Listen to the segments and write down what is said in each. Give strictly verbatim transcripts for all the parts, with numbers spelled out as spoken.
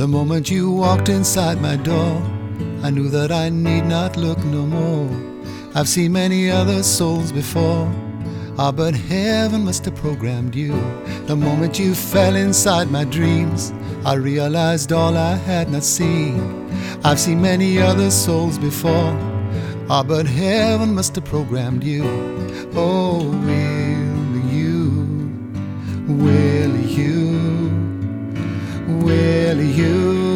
The moment you walked inside my door, I knew that I need not look no more. I've seen many other souls before, ah, but heaven must have programmed you. The moment you fell inside my dreams, I realized all I had not seen. I've seen many other souls before, ah, but heaven must have programmed you. Oh, will you, will you, will you?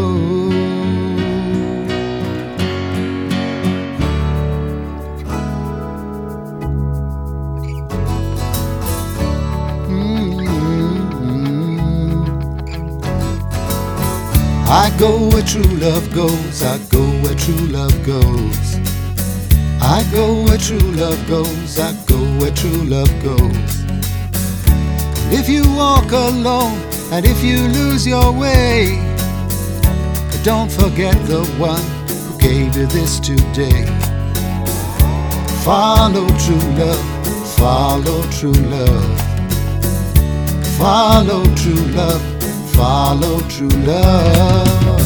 I go where true love goes, I go where true love goes. I go where true love goes, I go where true love goes. And if you walk alone, and if you lose your way, don't forget the one who gave you this today. Follow true love, follow true love. Follow true love, follow true love.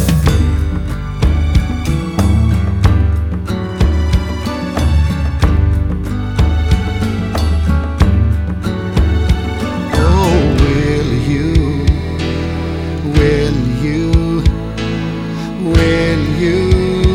Oh, will you, will you, will you?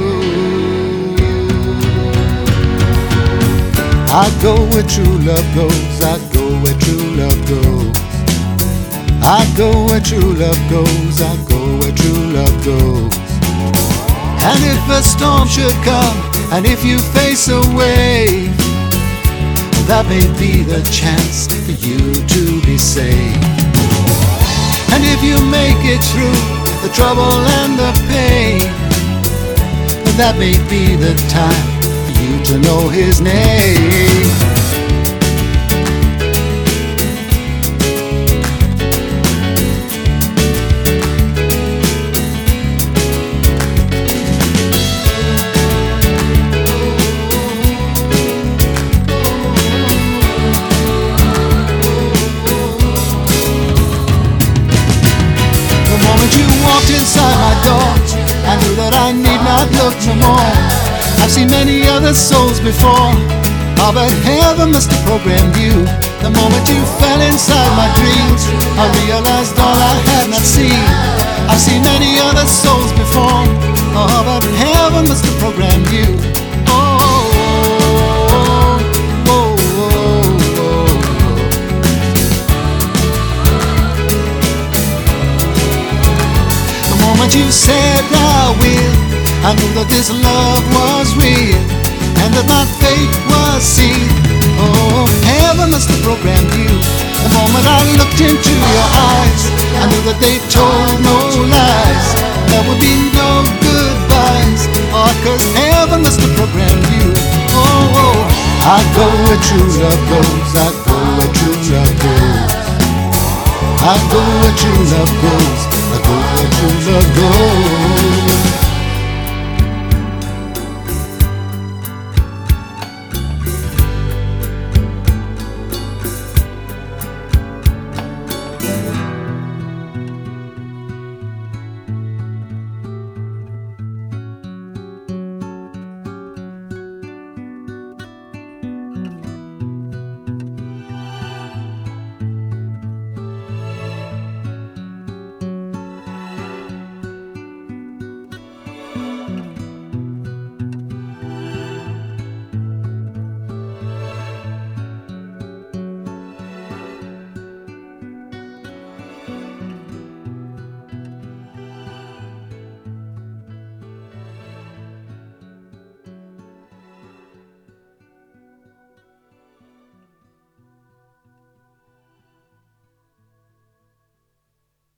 I go where true love goes, I go where true love goes. I go where true love goes, I go where true love goes. And if a storm should come, and if you face a wave, that may be the chance for you to be saved. And if you make it through the trouble and the pain, that may be the time for you to know His name. Inside my door, I knew that I need not look no more. I've seen many other souls before, ah, but heaven must have programmed you. The moment you fell inside my dreams, I realized all I had not seen. I've seen many other souls before, ah, but heaven must have programmed you. Oh, oh, oh, oh, oh. The moment you said I will, I knew that this love was real, and that my fate was sealed. Oh, heaven must have programmed you. The moment I looked into your eyes, I knew that they told no lies. There would be no goodbyes, oh, cause heaven must have programmed you. Oh, oh, I go where true love goes, I go where true love goes. I go where true love goes, I go where true love goes.